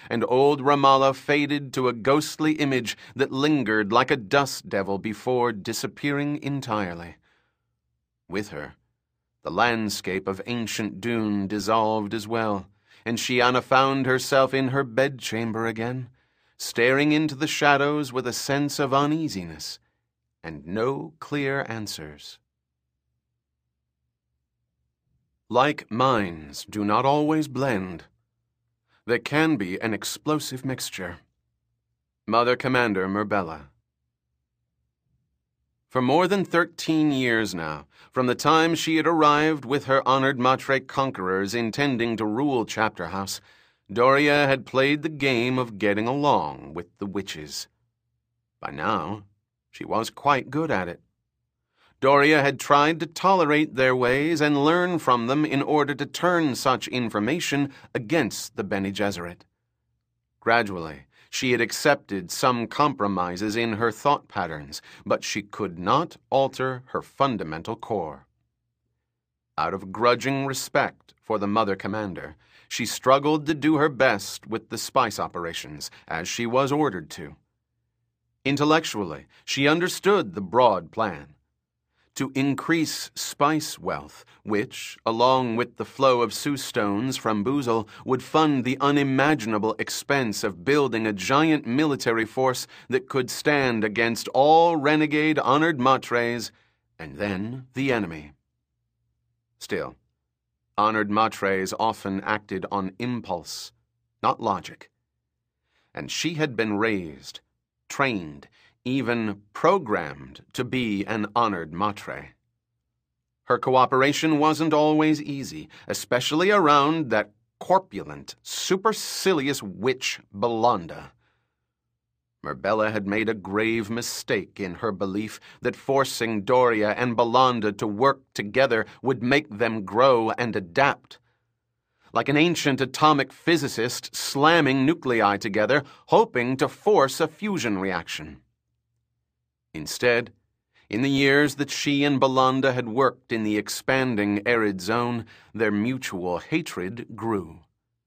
and old Ramallah faded to a ghostly image that lingered like a dust devil before disappearing entirely. With her, the landscape of ancient Dune dissolved as well, and Shiana found herself in her bedchamber again, staring into the shadows with a sense of uneasiness and no clear answers. Like minds do not always blend. There can be an explosive mixture. Mother Commander Murbella. For more than 13 years now, from the time she had arrived with her honored Matre conquerors intending to rule Chapter House, Doria had played the game of getting along with the witches. By now, she was quite good at it. Doria had tried to tolerate their ways and learn from them in order to turn such information against the Bene Gesserit. Gradually, she had accepted some compromises in her thought patterns, but she could not alter her fundamental core. Out of grudging respect for the Mother Commander, she struggled to do her best with the spice operations, as she was ordered to. Intellectually, she understood the broad plan: to increase spice wealth, which, along with the flow of Sue stones from Buzul, would fund the unimaginable expense of building a giant military force that could stand against all renegade honored matres, and then the enemy. Still, honored matres often acted on impulse, not logic. And she had been raised, trained, even programmed to be an honored matre. Her cooperation wasn't always easy, especially around that corpulent, supercilious witch Belanda. Murbella had made a grave mistake in her belief that forcing Doria and Belanda to work together would make them grow and adapt. Like an ancient atomic physicist slamming nuclei together, hoping to force a fusion reaction. Instead, in the years that she and Belanda had worked in the expanding arid zone, their mutual hatred grew.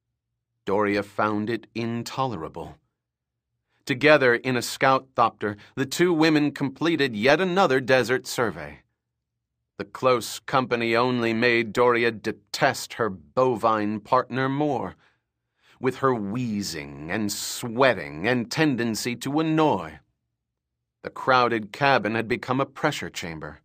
Doria found it intolerable. Together in a scout thopter, the two women completed yet another desert survey. The close company only made Doria detest her bovine partner more, with her wheezing and sweating and tendency to annoy. The crowded cabin had become a pressure chamber.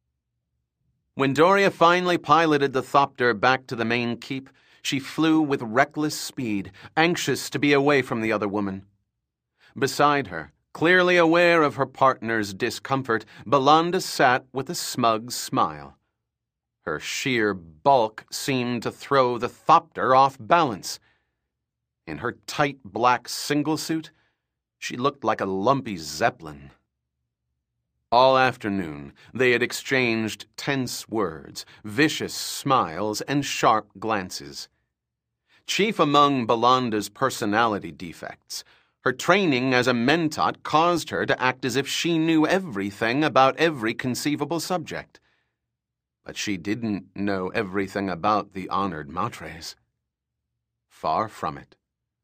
When Doria finally piloted the thopter back to the main keep, she flew with reckless speed, anxious to be away from the other woman. Beside her, clearly aware of her partner's discomfort, Belanda sat with a smug smile. Her sheer bulk seemed to throw the thopter off balance. In her tight black singlesuit, she looked like a lumpy zeppelin. All afternoon, they had exchanged tense words, vicious smiles, and sharp glances. Chief among Belanda's personality defects, her training as a mentat caused her to act as if she knew everything about every conceivable subject. But she didn't know everything about the honored matres. Far from it.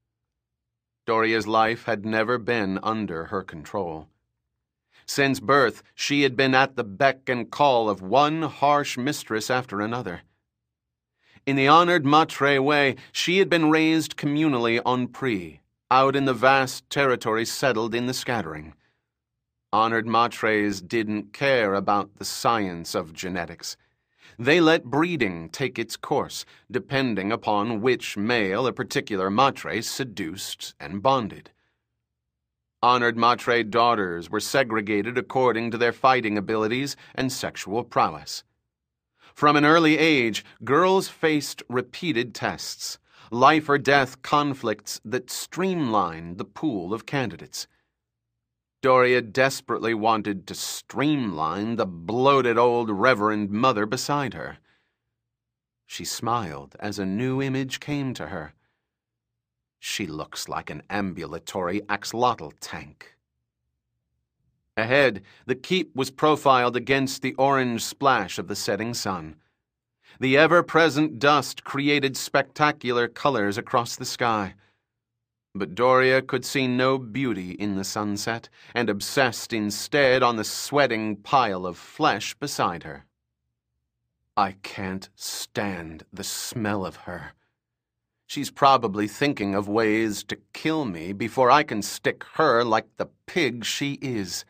Doria's life had never been under her control. Since birth, she had been at the beck and call of one harsh mistress after another. In the honored matre way, she had been raised communally on Pri, out in the vast territory settled in the scattering. Honored matres didn't care about the science of genetics. They let breeding take its course, depending upon which male a particular matre seduced and bonded. Honored matre daughters were segregated according to their fighting abilities and sexual prowess. From an early age, girls faced repeated tests, life or death conflicts that streamlined the pool of candidates. Doria desperately wanted to streamline the bloated old Reverend Mother beside her. She smiled as a new image came to her. She looks like an ambulatory axolotl tank. Ahead, the keep was profiled against the orange splash of the setting sun. The ever-present dust created spectacular colors across the sky. But Doria could see no beauty in the sunset, and obsessed instead on the sweating pile of flesh beside her. I can't stand the smell of her. She's probably thinking of ways to kill me before I can stick her like the pig she is.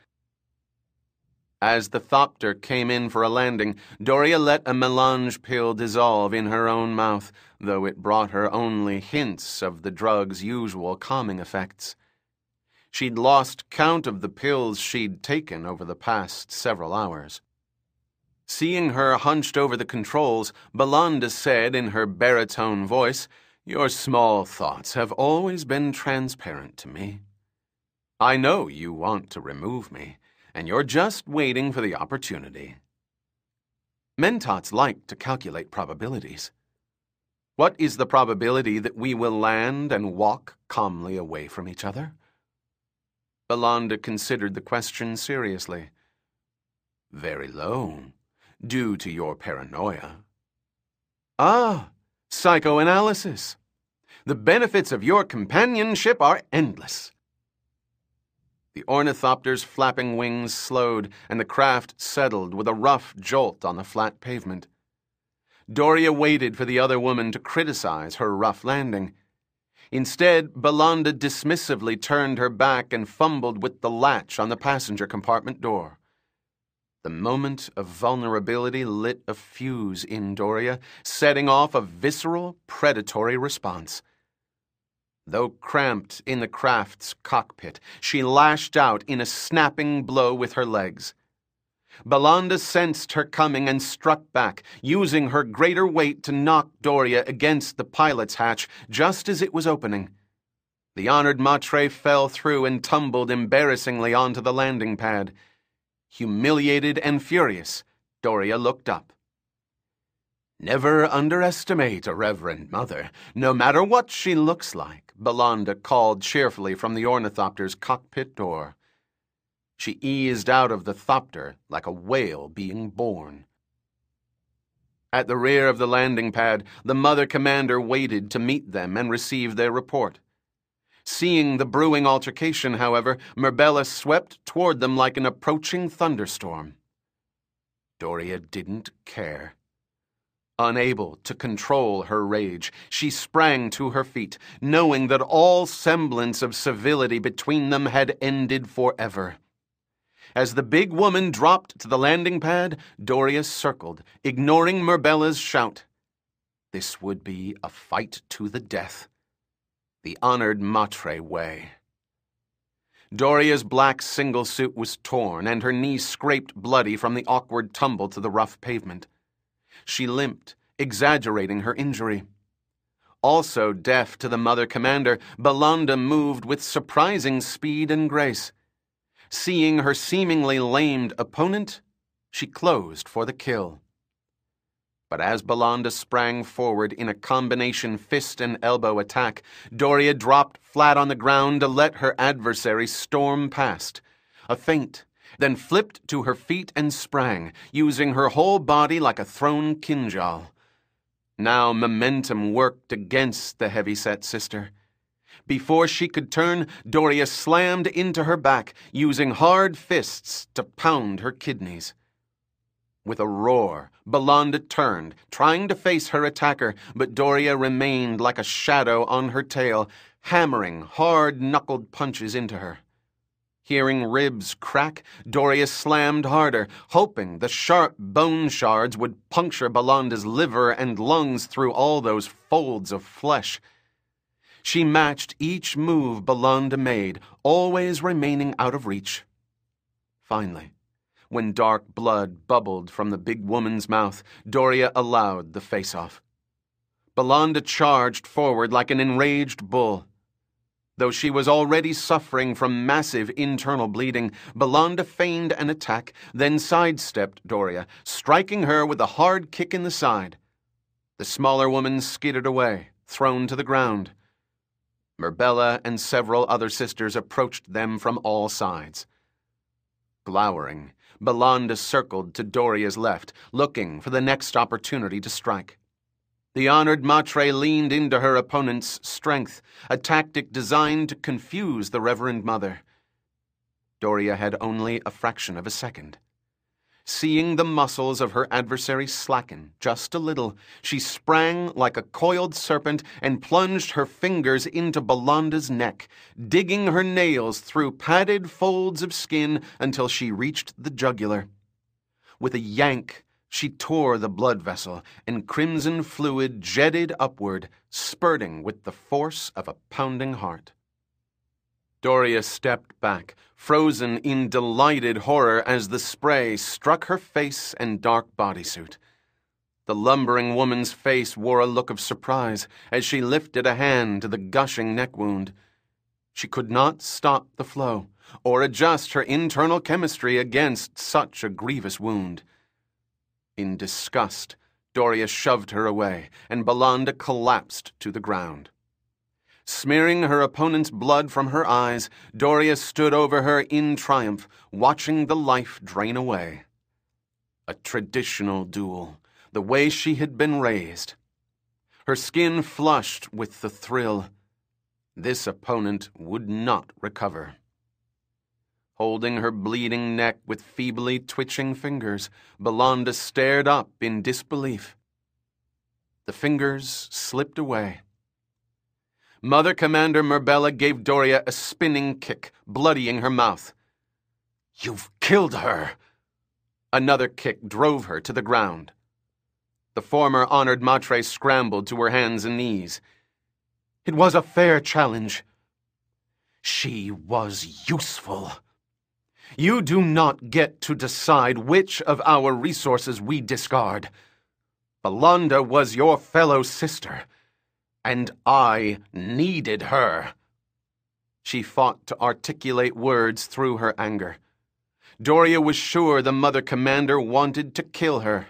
As the Thopter came in for a landing, Doria let a melange pill dissolve in her own mouth, though it brought her only hints of the drug's usual calming effects. She'd lost count of the pills she'd taken over the past several hours. Seeing her hunched over the controls, Belanda said in her baritone voice, "Your small thoughts have always been transparent to me. I know you want to remove me, and you're just waiting for the opportunity." Mentats like to calculate probabilities. What is the probability that we will land and walk calmly away from each other? Belanda considered the question seriously. Very low, due to your paranoia. Ah, psychoanalysis. The benefits of your companionship are endless. The ornithopter's flapping wings slowed, and the craft settled with a rough jolt on the flat pavement. Doria waited for the other woman to criticize her rough landing. Instead, Belanda dismissively turned her back and fumbled with the latch on the passenger compartment door. The moment of vulnerability lit a fuse in Doria, setting off a visceral, predatory response. Though cramped in the craft's cockpit, she lashed out in a snapping blow with her legs. Belanda sensed her coming and struck back, using her greater weight to knock Doria against the pilot's hatch just as it was opening. The honored maitre fell through and tumbled embarrassingly onto the landing pad. Humiliated and furious, Doria looked up. Never underestimate a reverend mother, no matter what she looks like, Belanda called cheerfully from the ornithopter's cockpit door. She eased out of the thopter like a whale being born. At the rear of the landing pad, the mother commander waited to meet them and receive their report. Seeing the brewing altercation, however, Merbella swept toward them like an approaching thunderstorm. Doria didn't care. Unable to control her rage, she sprang to her feet, knowing that all semblance of civility between them had ended forever. As the big woman dropped to the landing pad, Doria circled, ignoring Merbella's shout. This would be a fight to the death. The honored maitre way. Doria's black single suit was torn, and her knee scraped bloody from the awkward tumble to the rough pavement. She limped, exaggerating her injury. Also deaf to the mother commander, Belanda moved with surprising speed and grace. Seeing her seemingly lamed opponent, she closed for the kill. But as Belanda sprang forward in a combination fist and elbow attack, Doria dropped flat on the ground to let her adversary storm past. A feint, then flipped to her feet and sprang, using her whole body like a thrown kinjal. Now momentum worked against the heavy-set sister. Before she could turn, Doria slammed into her back, using hard fists to pound her kidneys. With a roar, Belanda turned, trying to face her attacker, but Doria remained like a shadow on her tail, hammering hard-knuckled punches into her. Hearing ribs crack, Doria slammed harder, hoping the sharp bone shards would puncture Belanda's liver and lungs through all those folds of flesh. She matched each move Belanda made, always remaining out of reach. Finally, when dark blood bubbled from the big woman's mouth, Doria allowed the face-off. Belanda charged forward like an enraged bull. Though she was already suffering from massive internal bleeding, Belanda feigned an attack, then sidestepped Doria, striking her with a hard kick in the side. The smaller woman skidded away, thrown to the ground. Merbella and several other sisters approached them from all sides. Glowering, Belanda circled to Doria's left, looking for the next opportunity to strike. The honored Matre leaned into her opponent's strength, a tactic designed to confuse the Reverend Mother. Doria had only a fraction of a second. Seeing the muscles of her adversary slacken just a little, she sprang like a coiled serpent and plunged her fingers into Belanda's neck, digging her nails through padded folds of skin until she reached the jugular. With a yank, she tore the blood vessel, and crimson fluid jetted upward, spurting with the force of a pounding heart. Doria stepped back, frozen in delighted horror as the spray struck her face and dark bodysuit. The lumbering woman's face wore a look of surprise as she lifted a hand to the gushing neck wound. She could not stop the flow or adjust her internal chemistry against such a grievous wound. In disgust, Doria shoved her away, and Belanda collapsed to the ground. Smearing her opponent's blood from her eyes, Doria stood over her in triumph, watching the life drain away. A traditional duel, the way she had been raised. Her skin flushed with the thrill. This opponent would not recover. Holding her bleeding neck with feebly twitching fingers, Belanda stared up in disbelief. The fingers slipped away. Mother Commander Merbella gave Doria a spinning kick, bloodying her mouth. "You've killed her!" Another kick drove her to the ground. The former honored Matre scrambled to her hands and knees. "It was a fair challenge." "She was useful. You do not get to decide which of our resources we discard. Belanda was your fellow sister, and I needed her." She fought to articulate words through her anger. Doria was sure the Mother Commander wanted to kill her.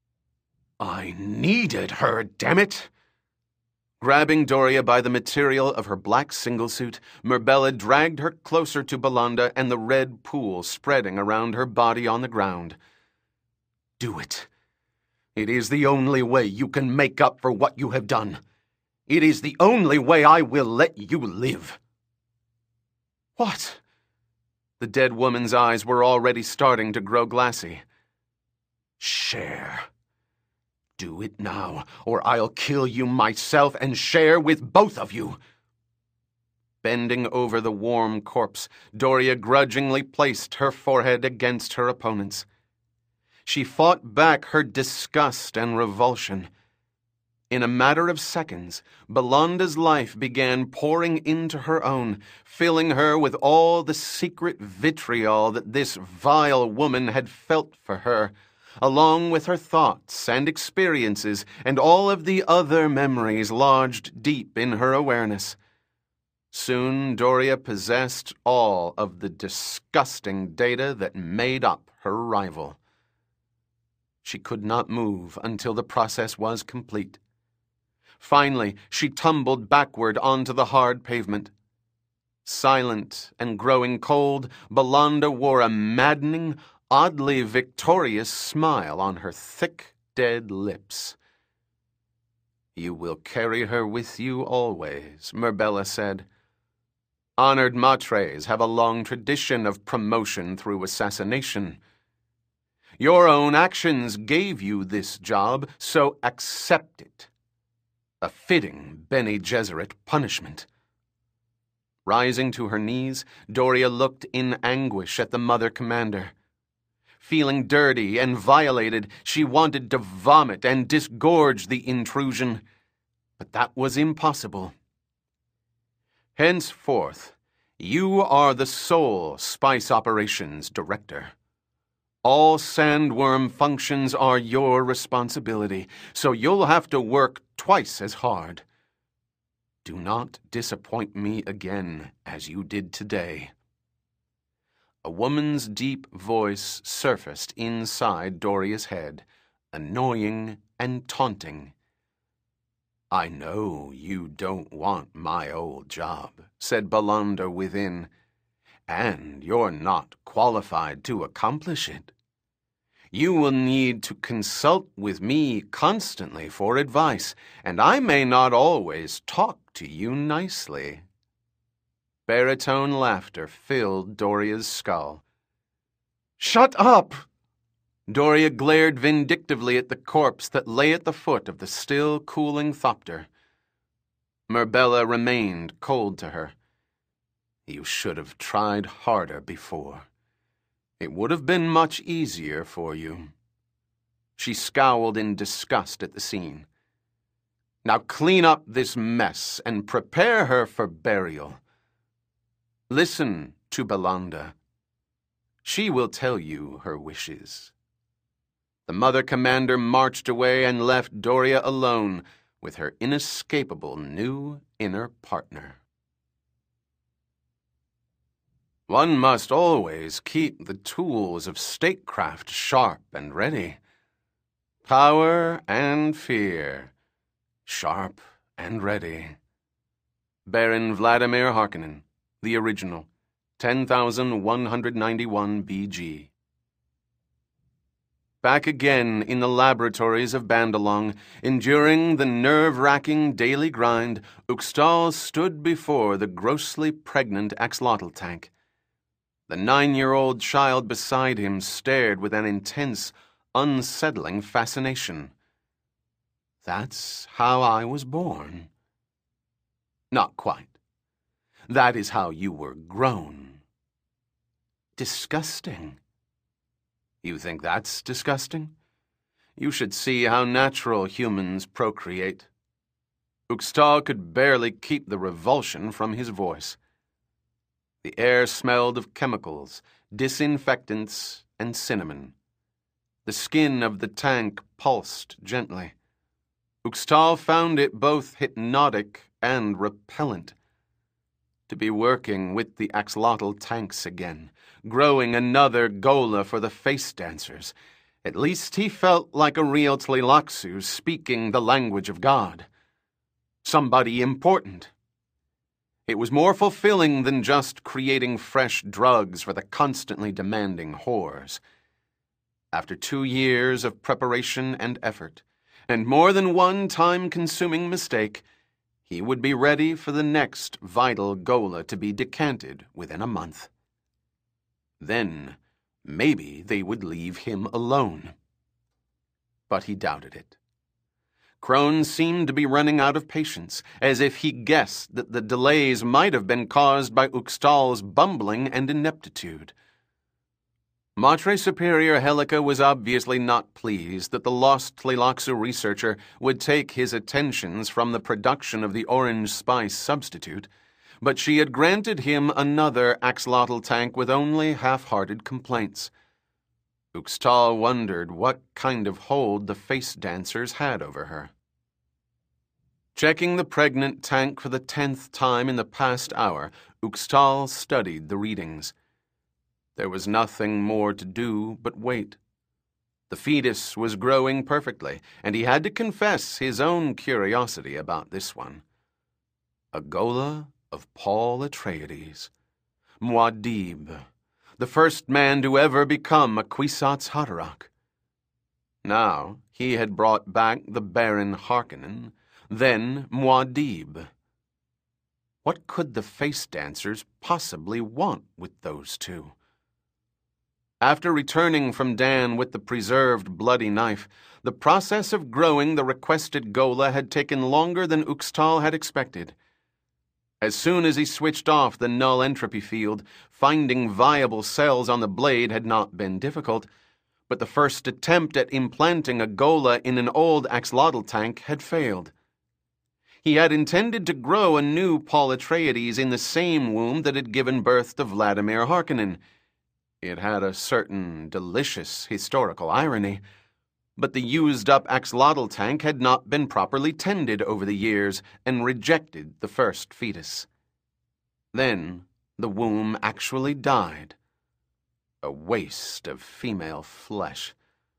"I needed her, damn it!" Grabbing Doria by the material of her black singlesuit, Merbella dragged her closer to Belanda and the red pool spreading around her body on the ground. "Do it. It is the only way you can make up for what you have done. It is the only way I will let you live." "What?" The dead woman's eyes were already starting to grow glassy. "Share. Do it now, or I'll kill you myself and share with both of you." Bending over the warm corpse, Doria grudgingly placed her forehead against her opponent's. She fought back her disgust and revulsion. In a matter of seconds, Belanda's life began pouring into her own, filling her with all the secret vitriol that this vile woman had felt for her, along with her thoughts and experiences and all of the other memories lodged deep in her awareness. Soon Doria possessed all of the disgusting data that made up her rival. She could not move until the process was complete. Finally, she tumbled backward onto the hard pavement. Silent and growing cold, Belanda wore a maddening, oddly victorious smile on her thick, dead lips. "You will carry her with you always," Merbella said. "Honored Matres have a long tradition of promotion through assassination. Your own actions gave you this job, so accept it. A fitting Bene Gesserit punishment." Rising to her knees, Doria looked in anguish at the Mother Commander. Feeling dirty and violated, she wanted to vomit and disgorge the intrusion, but that was impossible. "Henceforth, you are the sole Spice Operations Director. All sandworm functions are your responsibility, so you'll have to work twice as hard. Do not disappoint me again as you did today." A woman's deep voice surfaced inside Doria's head, annoying and taunting. "I know you don't want my old job," said Belanda within, "and you're not qualified to accomplish it. You will need to consult with me constantly for advice, and I may not always talk to you nicely." Baritone laughter filled Doria's skull. "Shut up!" Doria glared vindictively at the corpse that lay at the foot of the still cooling thopter. Merbella remained cold to her. "You should have tried harder before. It would have been much easier for you." She scowled in disgust at the scene. "Now clean up this mess and prepare her for burial. Listen to Belanda. She will tell you her wishes." The Mother Commander marched away and left Doria alone with her inescapable new inner partner. One must always keep the tools of statecraft sharp and ready. Power and fear, sharp and ready. Baron Vladimir Harkonnen, the original, 10,191 BG. Back again in the laboratories of Bandalong, enduring the nerve-wracking daily grind, Uxtal stood before the grossly pregnant axolotl tank. The 9-year-old child beside him stared with an intense, unsettling fascination. "That's how I was born." "Not quite. That is how you were grown." "Disgusting." "You think that's disgusting? You should see how natural humans procreate." Uxtal could barely keep the revulsion from his voice. The air smelled of chemicals, disinfectants, and cinnamon. The skin of the tank pulsed gently. Uxtal found it both hypnotic and repellent. To be working with the axolotl tanks again, growing another Gola for the face dancers. At least he felt like a real Tleilaxu speaking the language of God. Somebody important. It was more fulfilling than just creating fresh drugs for the constantly demanding whores. After 2 years of preparation and effort, and more than one time-consuming mistake, he would be ready for the next vital Gola to be decanted within a month. Then, maybe they would leave him alone. But he doubted it. Crone seemed to be running out of patience, as if he guessed that the delays might have been caused by Uxtal's bumbling and ineptitude. Matre Superior Helica was obviously not pleased that the lost Tleilaxu researcher would take his attentions from the production of the orange spice substitute, but she had granted him another axolotl tank with only half-hearted complaints. Uxtal wondered what kind of hold the face dancers had over her. Checking the pregnant tank for the 10th time in the past hour, Uxtal studied the readings. There was nothing more to do but wait. The fetus was growing perfectly, and he had to confess his own curiosity about this one. A Gola of Paul Atreides, Muad'Dib, the first man to ever become a Kwisatz Haderach. Now he had brought back the Baron Harkonnen, then Muad'Dib. What could the face dancers possibly want with those two? After returning from Dan with the preserved bloody knife, the process of growing the requested Gola had taken longer than Uxtal had expected. As soon as he switched off the null entropy field, finding viable cells on the blade had not been difficult, but the first attempt at implanting a Gola in an old axolotl tank had failed. He had intended to grow a new Paul Atreides in the same womb that had given birth to Vladimir Harkonnen. It had a certain delicious historical irony, but the used-up axolotl tank had not been properly tended over the years and rejected the first fetus. Then the womb actually died. A waste of female flesh.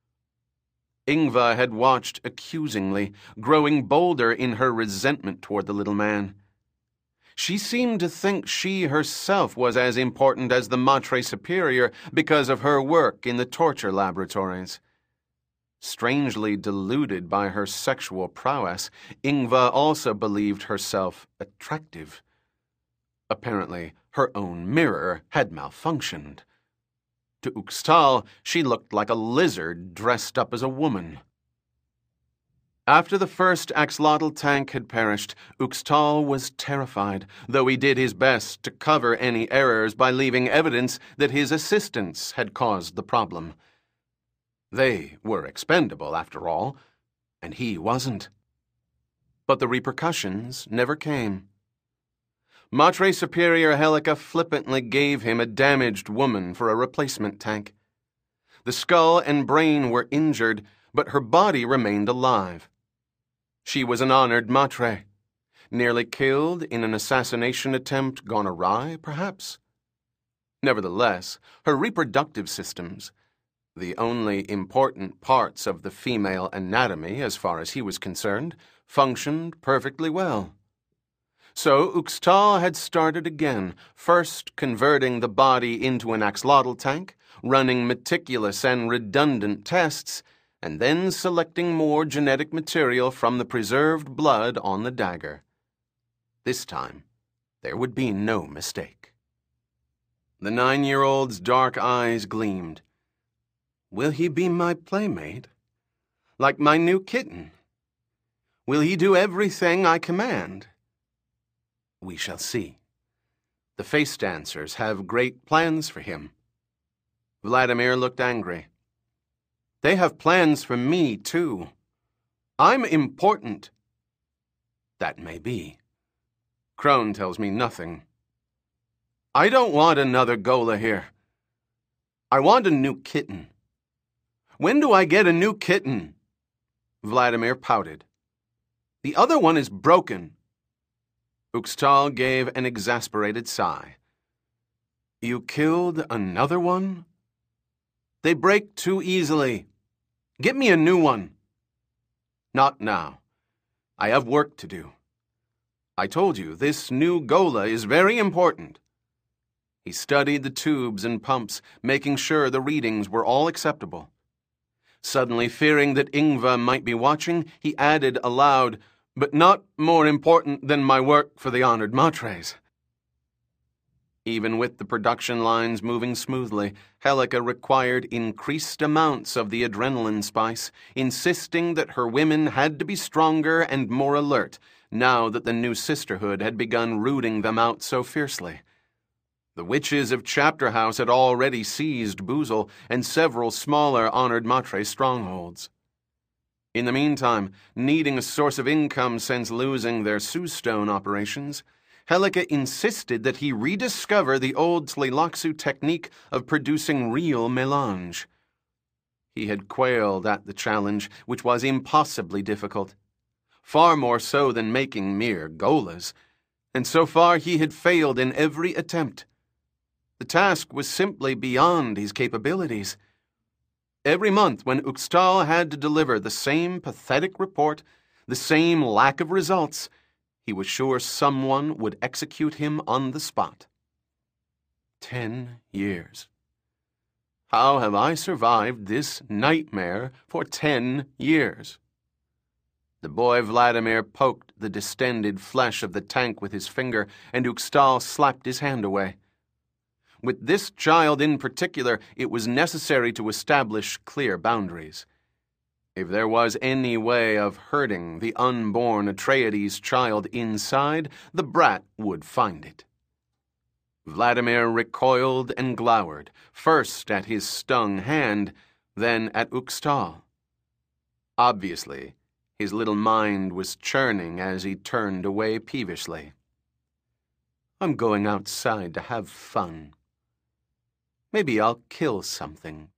Ingva had watched accusingly, growing bolder in her resentment toward the little man. She seemed to think she herself was as important as the Matre Superior because of her work in the torture laboratories. Strangely deluded by her sexual prowess, Ingva also believed herself attractive. Apparently, her own mirror had malfunctioned. To Uxtal, she looked like a lizard dressed up as a woman. After the first axolotl tank had perished, Uxtal was terrified, though he did his best to cover any errors by leaving evidence that his assistants had caused the problem. They were expendable, after all, and he wasn't. But the repercussions never came. Matre Superior Helica flippantly gave him a damaged woman for a replacement tank. The skull and brain were injured, but her body remained alive. She was an honored Matre, nearly killed in an assassination attempt gone awry, perhaps. Nevertheless, her reproductive systems, the only important parts of the female anatomy as far as he was concerned, functioned perfectly well. So Uxtal had started again, first converting the body into an axolotl tank, running meticulous and redundant tests, and then selecting more genetic material from the preserved blood on the dagger. This time, there would be no mistake. The 9-year-old's dark eyes gleamed. Will he be my playmate? Like my new kitten? Will he do everything I command? We shall see. The face dancers have great plans for him. Vladimir looked angry. They have plans for me, too. I'm important. That may be. Crone tells me nothing. I don't want another Gola here. I want a new kitten. When do I get a new kitten? Vladimir pouted. The other one is broken. Uxtal gave an exasperated sigh. You killed another one? They break too easily. Get me a new one. Not now. I have work to do. I told you, this new Gola is very important. He studied the tubes and pumps, making sure the readings were all acceptable. Suddenly, fearing that Ingva might be watching, he added aloud, but not more important than my work for the honored Matres. Even with the production lines moving smoothly, Helica required increased amounts of the adrenaline spice, insisting that her women had to be stronger and more alert, now that the new sisterhood had begun rooting them out so fiercely. The witches of Chapter House had already seized Buzel and several smaller honored Matre strongholds. In the meantime, needing a source of income since losing their Soustone operations, Helica insisted that he rediscover the old Tlilaxu technique of producing real melange. He had quailed at the challenge, which was impossibly difficult, far more so than making mere Golas, and so far he had failed in every attempt. The task was simply beyond his capabilities. Every month when Uxtal had to deliver the same pathetic report, the same lack of results, he was sure someone would execute him on the spot. 10 years. How have I survived this nightmare for 10 years? The boy Vladimir poked the distended flesh of the tank with his finger, and Uxtal slapped his hand away. With this child in particular, it was necessary to establish clear boundaries. If there was any way of hurting the unborn Atreides child inside, the brat would find it. Vladimir recoiled and glowered, first at his stung hand, then at Uxtal. Obviously, his little mind was churning as he turned away peevishly. I'm going outside to have fun. Maybe I'll kill something.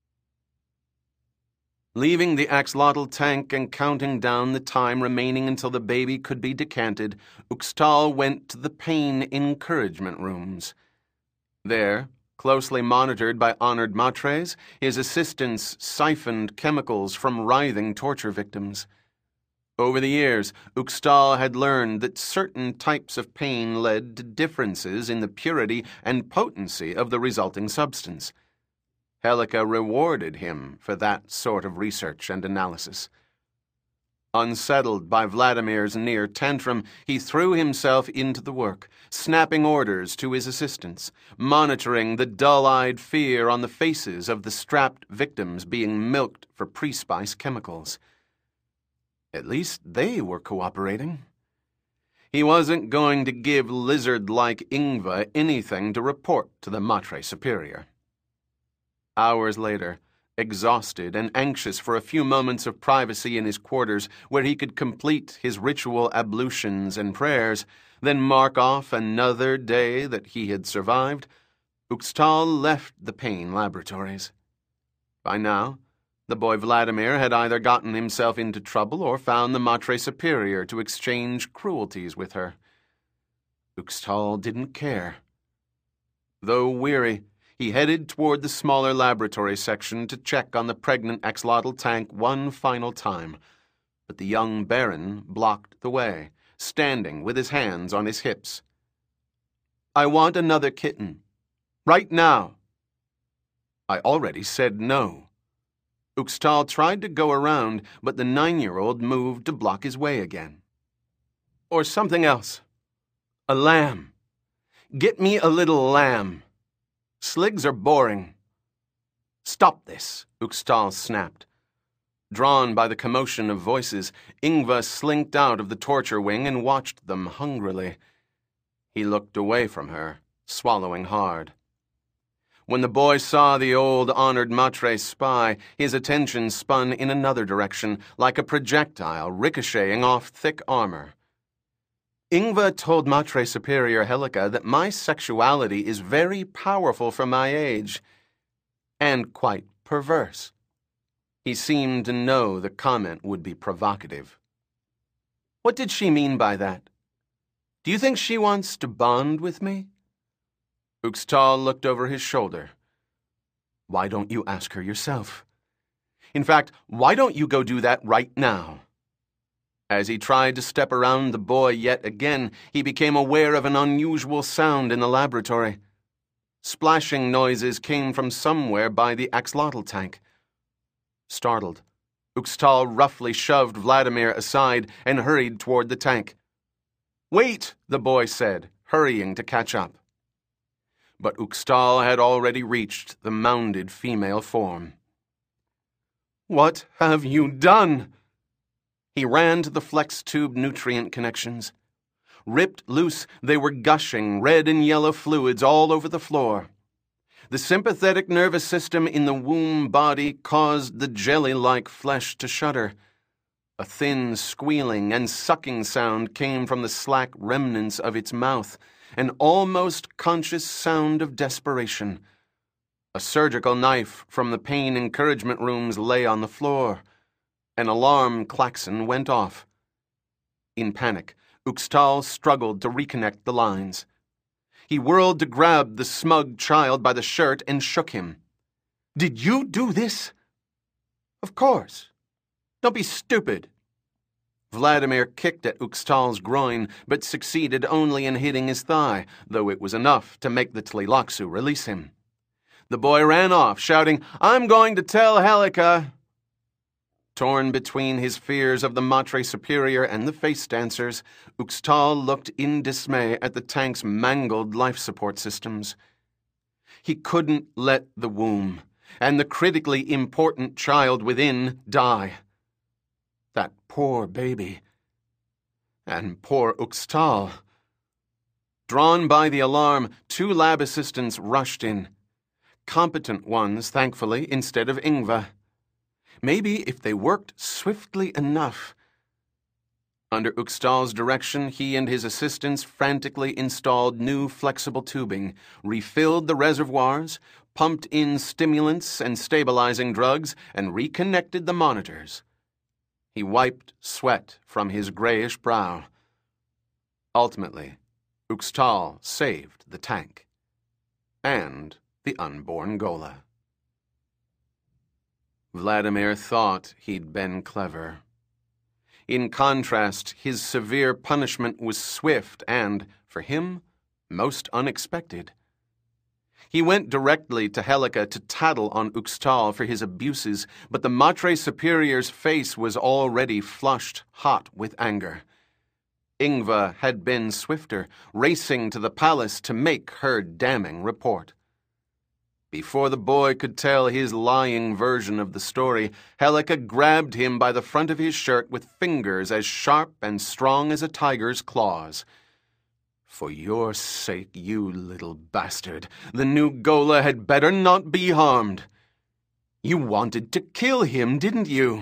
Leaving the axolotl tank and counting down the time remaining until the baby could be decanted, Uxtal went to the pain encouragement rooms. There, closely monitored by honored Matres, his assistants siphoned chemicals from writhing torture victims. Over the years, Uxtal had learned that certain types of pain led to differences in the purity and potency of the resulting substance. Helika rewarded him for that sort of research and analysis. Unsettled by Vladimir's near tantrum, he threw himself into the work, snapping orders to his assistants, monitoring the dull-eyed fear on the faces of the strapped victims being milked for pre-spice chemicals. At least they were cooperating. He wasn't going to give lizard-like Ingva anything to report to the Matre Superior. Hours later, exhausted and anxious for a few moments of privacy in his quarters where he could complete his ritual ablutions and prayers, then mark off another day that he had survived, Uxtal left the pain laboratories. By now, the boy Vladimir had either gotten himself into trouble or found the Matre Superior to exchange cruelties with her. Uxtal didn't care. Though weary, he headed toward the smaller laboratory section to check on the pregnant axolotl tank one final time, but the young Baron blocked the way, standing with his hands on his hips. "I want another kitten. Right now." "I already said no." Uxtal tried to go around, but the 9-year-old moved to block his way again. "Or something else. A lamb. Get me a little lamb. Sligs are boring." "Stop this," Uxtal snapped. Drawn by the commotion of voices, Ingva slinked out of the torture wing and watched them hungrily. He looked away from her, swallowing hard. When the boy saw the old honored Matre spy, his attention spun in another direction, like a projectile ricocheting off thick armor. "Ingva told Matre Superior Helika that my sexuality is very powerful for my age, and quite perverse." He seemed to know the comment would be provocative. "What did she mean by that? Do you think she wants to bond with me?" Uxtal looked over his shoulder. "Why don't you ask her yourself? In fact, why don't you go do that right now?" As he tried to step around the boy yet again, he became aware of an unusual sound in the laboratory. Splashing noises came from somewhere by the axolotl tank. Startled, Uxtal roughly shoved Vladimir aside and hurried toward the tank. "Wait," the boy said, hurrying to catch up. But Uxtal had already reached the mounded female form. "What have you done?" He ran to the flex tube nutrient connections. Ripped loose, they were gushing red and yellow fluids all over the floor. The sympathetic nervous system in the womb body caused the jelly-like flesh to shudder. A thin squealing and sucking sound came from the slack remnants of its mouth, an almost conscious sound of desperation. A surgical knife from the pain encouragement rooms lay on the floor. An alarm klaxon went off. In panic, Uxtal struggled to reconnect the lines. He whirled to grab the smug child by the shirt and shook him. "Did you do this?" "Of course. Don't be stupid." Vladimir kicked at Uxtal's groin, but succeeded only in hitting his thigh, though it was enough to make the Tleilaxu release him. The boy ran off, shouting, "I'm going to tell Helika." Torn between his fears of the Matre Superior and the face dancers, Uxtal looked in dismay at the tank's mangled life support systems. He couldn't let the womb, and the critically important child within, die. That poor baby. And poor Uxtal. Drawn by the alarm, 2 lab assistants rushed in. Competent ones, thankfully, instead of Ingva. Maybe if they worked swiftly enough. Under Uxtal's direction, he and his assistants frantically installed new flexible tubing, refilled the reservoirs, pumped in stimulants and stabilizing drugs, and reconnected the monitors. He wiped sweat from his grayish brow. Ultimately, Uxtal saved the tank. And the unborn Gola. Vladimir thought he'd been clever. In contrast, his severe punishment was swift and, for him, most unexpected. He went directly to Helica to tattle on Uxtal for his abuses, but the Matre Superior's face was already flushed hot with anger. Ingva had been swifter, racing to the palace to make her damning report. Before the boy could tell his lying version of the story, Helica grabbed him by the front of his shirt with fingers as sharp and strong as a tiger's claws. For your sake, you little bastard, the new Gola had better not be harmed. You wanted to kill him, didn't you?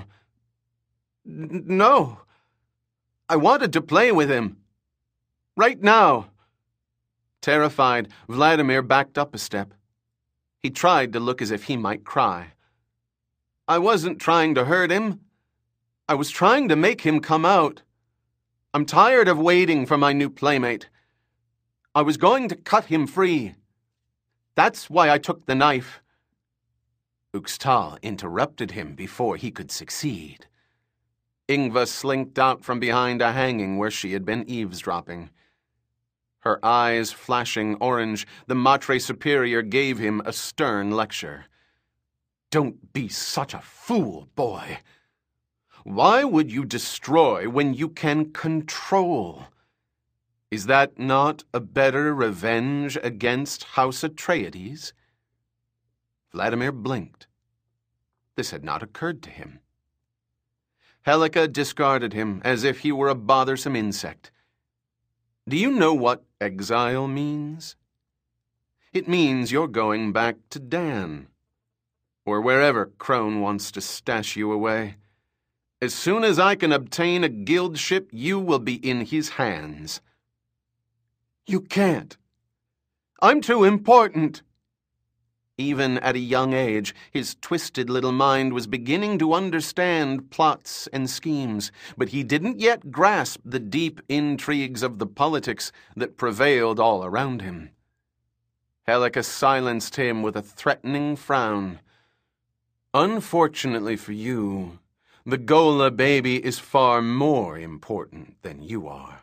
No. I wanted to play with him. Right now. Terrified, Vladimir backed up a step. He tried to look as if he might cry. I wasn't trying to hurt him. I was trying to make him come out. I'm tired of waiting for my new playmate. I was going to cut him free. That's why I took the knife. Uxtal interrupted him before he could succeed. Ingva slinked out from behind a hanging where she had been eavesdropping. Her eyes flashing orange, the Matre Superior gave him a stern lecture. Don't be such a fool, boy. Why would you destroy when you can control? Is that not a better revenge against House Atreides? Vladimir blinked. This had not occurred to him. Helica discarded him as if he were a bothersome insect. Do you know what exile means? It means you're going back to Dan, or wherever Crone wants to stash you away. As soon as I can obtain a guild ship, you will be in his hands. You can't. I'm too important. Even at a young age, his twisted little mind was beginning to understand plots and schemes, but he didn't yet grasp the deep intrigues of the politics that prevailed all around him. Helica silenced him with a threatening frown. Unfortunately for you, the Gola baby is far more important than you are.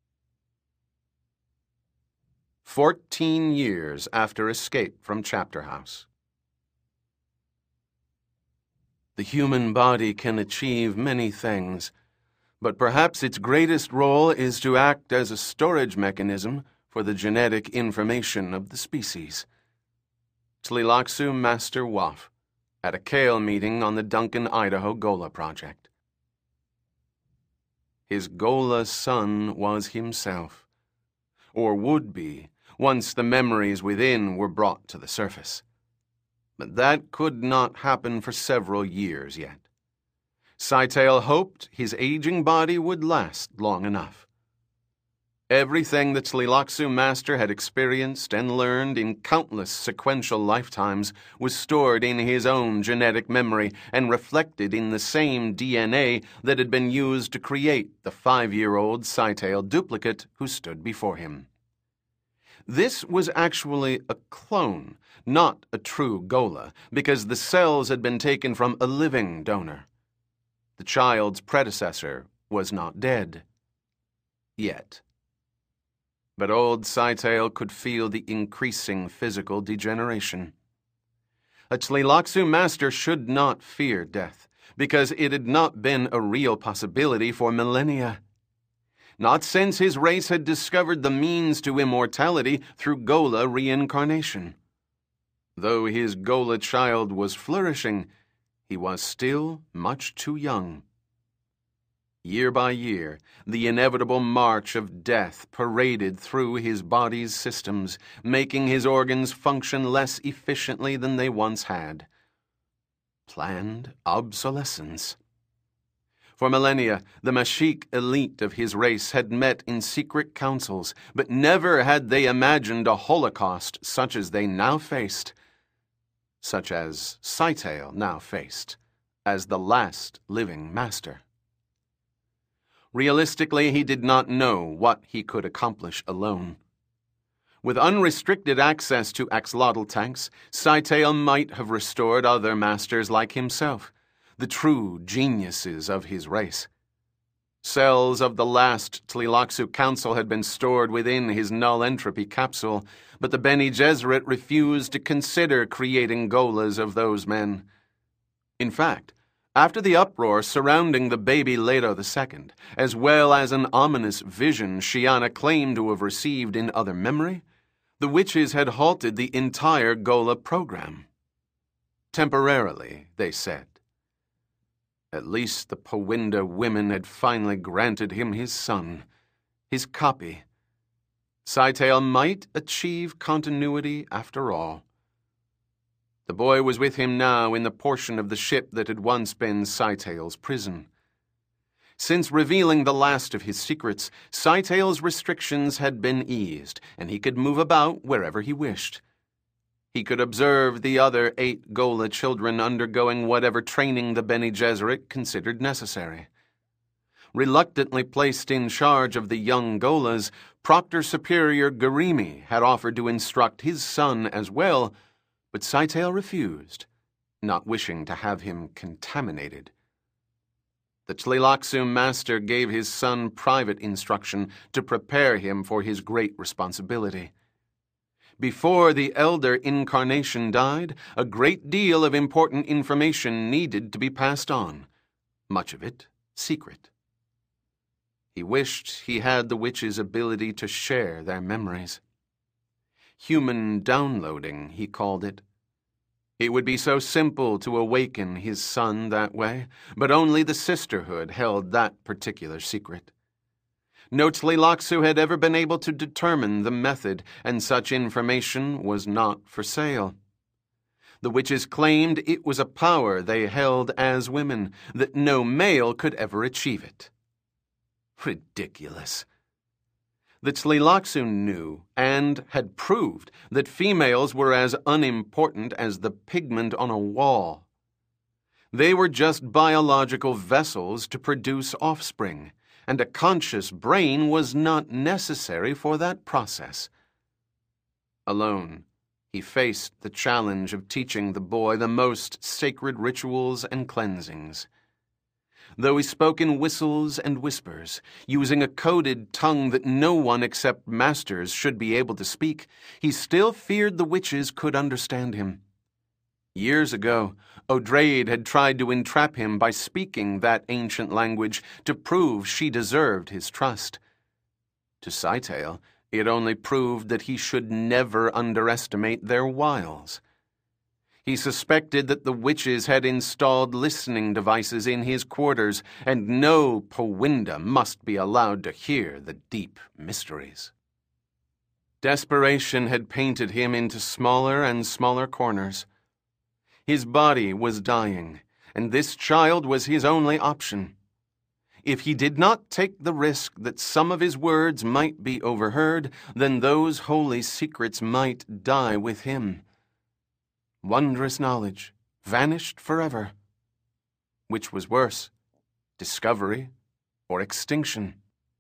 14 years after escape from Chapter House. The human body can achieve many things, but perhaps its greatest role is to act as a storage mechanism for the genetic information of the species. Tleilaxu Master Waff, at a Kale meeting on the Duncan, Idaho Gola Project. His Gola son was himself, or would be, once the memories within were brought to the surface. But that could not happen for several years yet. Scytale hoped his aging body would last long enough. Everything the Tleilaxu Master had experienced and learned in countless sequential lifetimes was stored in his own genetic memory and reflected in the same DNA that had been used to create the 5-year-old Scytale duplicate who stood before him. This was actually a clone, not a true Gola, because the cells had been taken from a living donor. The child's predecessor was not dead. Yet. But old Scytale could feel the increasing physical degeneration. A Tleilaxu Master should not fear death, because it had not been a real possibility for millennia. Not since his race had discovered the means to immortality through Gola reincarnation. Though his Gola child was flourishing, he was still much too young. Year by year, the inevitable march of death paraded through his body's systems, making his organs function less efficiently than they once had. Planned obsolescence. For millennia, the Mashik elite of his race had met in secret councils, but never had they imagined a holocaust such as they now faced, such as Scytale now faced, as the last living master. Realistically, he did not know what he could accomplish alone. With unrestricted access to axolotl tanks, Scytale might have restored other masters like himself, the true geniuses of his race. Cells of the last Tleilaxu Council had been stored within his null entropy capsule, but the Bene Gesserit refused to consider creating Golas of those men. In fact, after the uproar surrounding the baby Leto II, as well as an ominous vision Shiana claimed to have received in other memory, the witches had halted the entire Gola program. Temporarily, they said. At least the Powinda women had finally granted him his son, his copy. Scytale might achieve continuity after all. The boy was with him now in the portion of the ship that had once been Scytale's prison. Since revealing the last of his secrets, Scytale's restrictions had been eased, and he could move about wherever he wished. He could observe the other 8 Gola children undergoing whatever training the Bene Gesserit considered necessary. Reluctantly placed in charge of the young Golas, Proctor Superior Garimi had offered to instruct his son as well, but Scytale refused, not wishing to have him contaminated. The Tleilaxu master gave his son private instruction to prepare him for his great responsibility. Before the elder incarnation died, a great deal of important information needed to be passed on, much of it secret. He wished he had the witches' ability to share their memories. Human downloading, he called it. It would be so simple to awaken his son that way, but only the sisterhood held that particular secret. No Tleilaxu had ever been able to determine the method, and such information was not for sale. The witches claimed it was a power they held as women, that no male could ever achieve it. Ridiculous. The Tleilaxu knew and had proved that females were as unimportant as the pigment on a wall. They were just biological vessels to produce offspring, and a conscious brain was not necessary for that process. Alone, he faced the challenge of teaching the boy the most sacred rituals and cleansings. Though he spoke in whistles and whispers, using a coded tongue that no one except masters should be able to speak, he still feared the witches could understand him. Years ago, Odrade had tried to entrap him by speaking that ancient language to prove she deserved his trust. To Scytale, it only proved that he should never underestimate their wiles. He suspected that the witches had installed listening devices in his quarters, and no Powinda must be allowed to hear the deep mysteries. Desperation had painted him into smaller and smaller corners. His body was dying, and this child was his only option. If he did not take the risk that some of his words might be overheard, then those holy secrets might die with him. Wondrous knowledge vanished forever. Which was worse, discovery or extinction?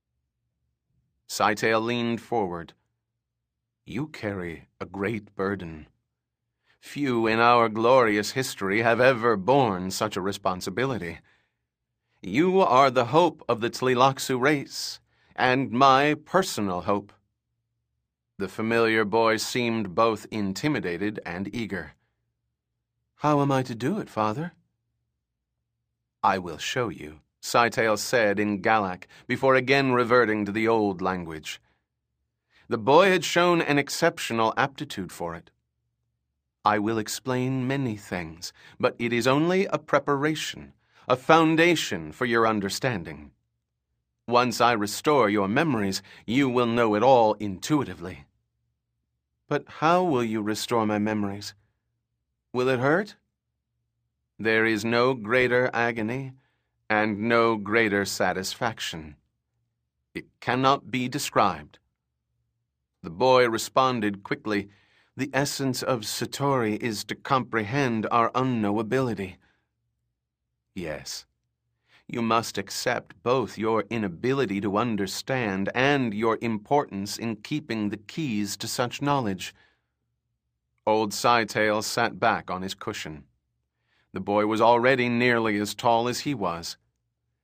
Scytale leaned forward. You carry a great burden. Few in our glorious history have ever borne such a responsibility. You are the hope of the Tleilaxu race, and my personal hope. The familiar boy seemed both intimidated and eager. How am I to do it, Father? I will show you, Scytale said in Galak, before again reverting to the old language. The boy had shown an exceptional aptitude for it. I will explain many things, but it is only a preparation, a foundation for your understanding. Once I restore your memories, you will know it all intuitively. But how will you restore my memories? Will it hurt? There is no greater agony and no greater satisfaction. It cannot be described. The boy responded quickly. The essence of Satori is to comprehend our unknowability. Yes, you must accept both your inability to understand and your importance in keeping the keys to such knowledge. Old Scytale sat back on his cushion. The boy was already nearly as tall as he was.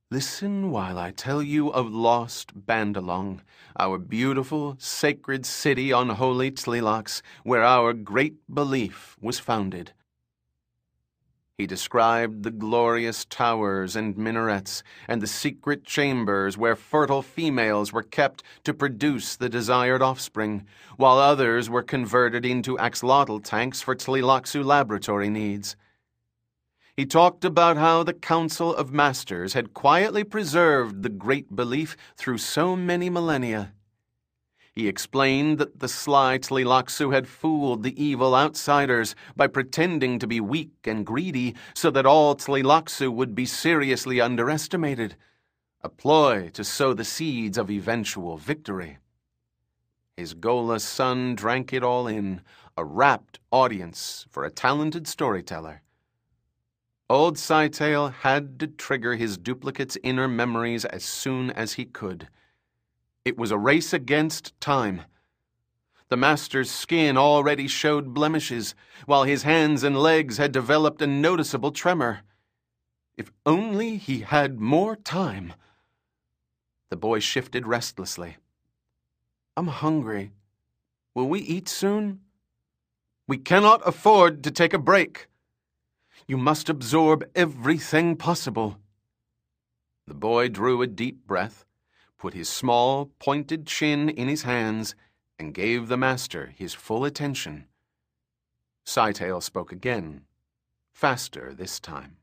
Listen while I tell you of lost Bandalong, our beautiful, sacred city on holy Tlalocs, where our great belief was founded. He described the glorious towers and minarets and the secret chambers where fertile females were kept to produce the desired offspring, while others were converted into axolotl tanks for Tliloxu laboratory needs. He talked about how the Council of Masters had quietly preserved the great belief through so many millennia. He explained that the sly Tliloxu had fooled the evil outsiders by pretending to be weak and greedy so that all Tliloxu would be seriously underestimated, a ploy to sow the seeds of eventual victory. His Gola son drank it all in, a rapt audience for a talented storyteller. Old Scytale had to trigger his duplicate's inner memories as soon as he could. It was a race against time. The master's skin already showed blemishes, while his hands and legs had developed a noticeable tremor. If only he had more time. The boy shifted restlessly. I'm hungry. Will we eat soon? We cannot afford to take a break. You must absorb everything possible. The boy drew a deep breath, put his small, pointed chin in his hands, and gave the master his full attention. Scytale spoke again, faster this time.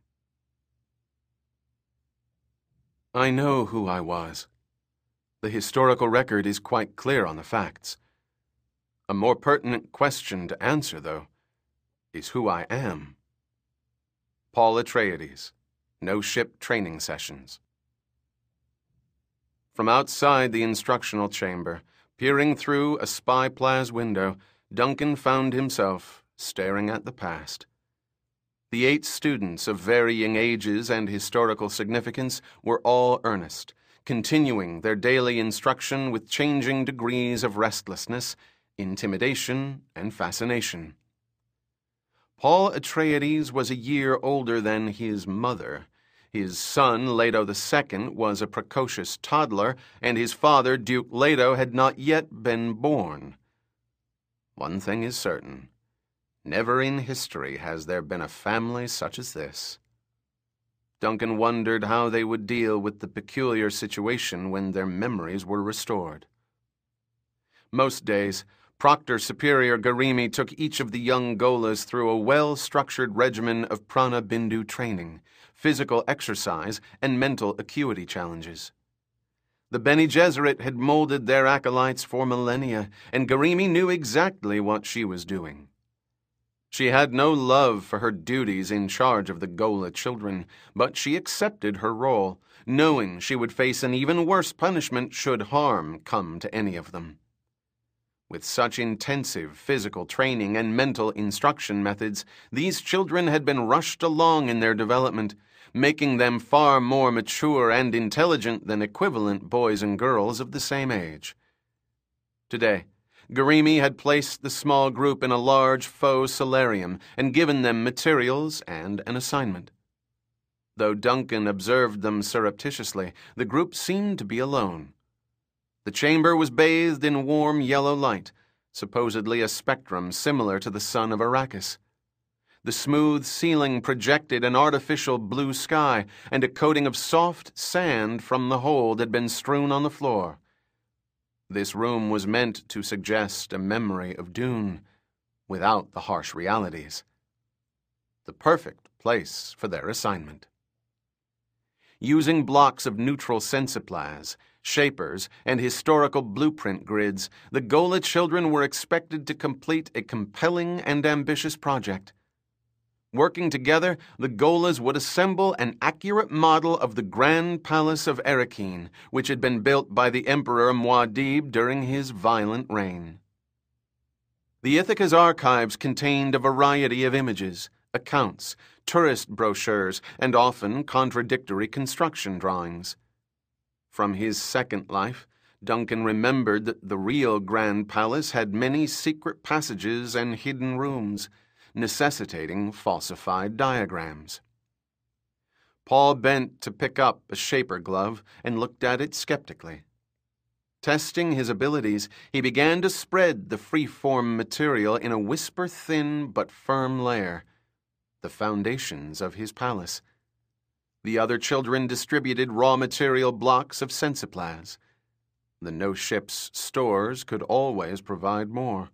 I know who I was. The historical record is quite clear on the facts. A more pertinent question to answer, though, is who I am. Paul Atreides, No Ship Training Sessions. From outside the instructional chamber, peering through a spy plaza window, Duncan found himself staring at the past. The 8 students of varying ages and historical significance were all earnest, continuing their daily instruction with changing degrees of restlessness, intimidation, and fascination. Paul Atreides was a year older than his mother. His son, Leto II, was a precocious toddler, and his father, Duke Leto, had not yet been born. One thing is certain. Never in history has there been a family such as this. Duncan wondered how they would deal with the peculiar situation when their memories were restored. Most days, Proctor Superior Garimi took each of the young Golas through a well-structured regimen of prana bindu training, physical exercise, and mental acuity challenges. The Bene Gesserit had molded their acolytes for millennia, and Garimi knew exactly what she was doing. She had no love for her duties in charge of the Gola children, but she accepted her role, knowing she would face an even worse punishment should harm come to any of them. With such intensive physical training and mental instruction methods, these children had been rushed along in their development, making them far more mature and intelligent than equivalent boys and girls of the same age. Today, Garimi had placed the small group in a large faux solarium and given them materials and an assignment. Though Duncan observed them surreptitiously, the group seemed to be alone. The chamber was bathed in warm yellow light, supposedly a spectrum similar to the sun of Arrakis. The smooth ceiling projected an artificial blue sky, and a coating of soft sand from the hold had been strewn on the floor. This room was meant to suggest a memory of Dune, without the harsh realities. The perfect place for their assignment. Using blocks of neutral sensiplas, shapers, and historical blueprint grids, the Gola children were expected to complete a compelling and ambitious project. Working together, the Golas would assemble an accurate model of the Grand Palace of Arrakeen, which had been built by the Emperor Muad'Dib during his violent reign. The Ithaca's archives contained a variety of images, accounts, tourist brochures, and often contradictory construction drawings. From his second life, Duncan remembered that the real Grand Palace had many secret passages and hidden rooms, necessitating falsified diagrams. Paul bent to pick up a shaper glove and looked at it skeptically. Testing his abilities, he began to spread the free-form material in a whisper-thin but firm layer, the foundations of his palace. The other children distributed raw material blocks of sensiplas. The no-ships stores could always provide more.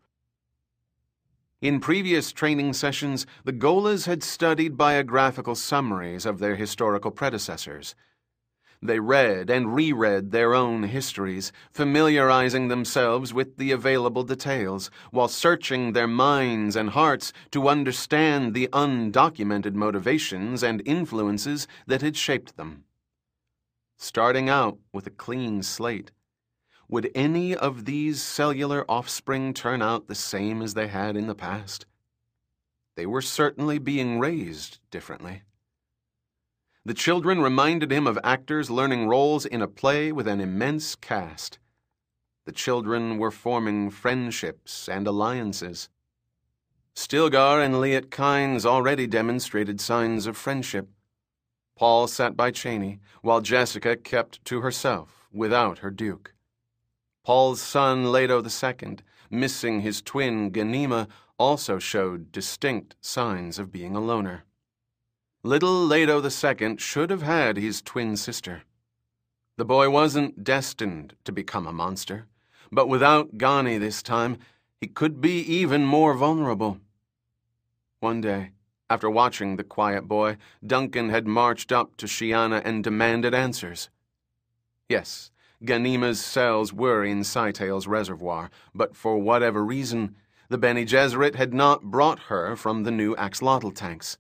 In previous training sessions, the Golas had studied biographical summaries of their historical predecessors. They read and reread their own histories, familiarizing themselves with the available details, while searching their minds and hearts to understand the undocumented motivations and influences that had shaped them. Starting out with a clean slate, would any of these cellular offspring turn out the same as they had in the past? They were certainly being raised differently. The children reminded him of actors learning roles in a play with an immense cast. The children were forming friendships and alliances. Stilgar and Liet Kynes already demonstrated signs of friendship. Paul sat by Cheney, while Jessica kept to herself, without her duke. Paul's son, Leto II, missing his twin, Ganima, also showed distinct signs of being a loner. Little Leto II should have had his twin sister. The boy wasn't destined to become a monster, but without Ghani this time, he could be even more vulnerable. One day, after watching the quiet boy, Duncan had marched up to Shiana and demanded answers. Yes, Ganima's cells were in Scytale's reservoir, but for whatever reason, the Bene Gesserit had not brought her from the new axolotl tanks.